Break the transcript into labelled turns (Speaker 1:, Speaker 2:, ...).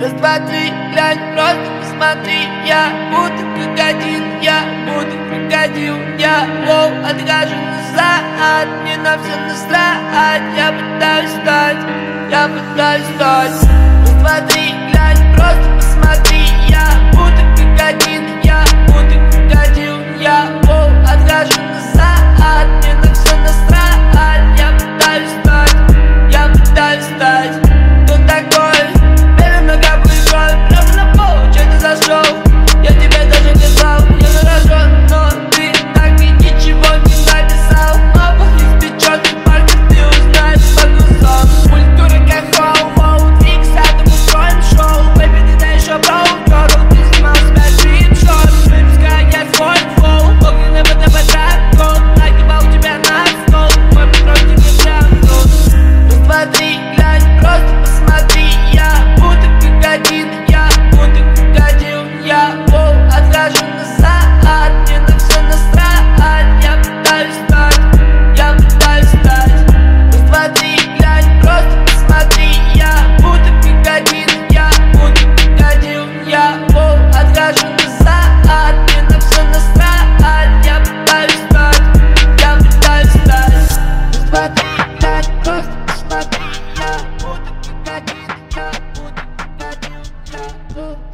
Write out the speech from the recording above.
Speaker 1: Раз, два, три, глянь, просто посмотри. Я буду как один, я буду крокодил. Я откажу назад, мне на все насрать. Я пытаюсь стать, я пытаюсь стать. Раз, два, три, глянь, просто посмотри. Я буду как один, я буду крокодил. Я откажу назад, мне на все насрать. Я пытаюсь стать, я пытаюсь стать. Кто такой? Бери много прикол, прямо на пол, че ты зашел? Я тебя даже не знал, я заражен, но ты так и ничего не написал. Оба из печёнки парка ты узнаешь по глазам. Культура как хоу-хоу, икс, а ты устроим шоу. Бэйби, ты да еще броу, ты снимал себя джип-шот. Выпускай я свой флоу, огненный БТБ-трак, нагибал тебя на стол. Мой патрон тебе прямо. Раз, два, три, глянь, просто посмотри. Я буду как один, я буду крокодил. Я откажу назад, мне на все насрать. Я пытаюсь стать, я пытаюсь стать. Раз, два, три, глянь, просто посмотри. Я буду как один, я буду крокодил. Я откажу назад, мне на все насрать. Я пытаюсь стать, я пытаюсь стать. Раз, два, три, глянь, просто посмотри. Я буду как один, я буду крокодил.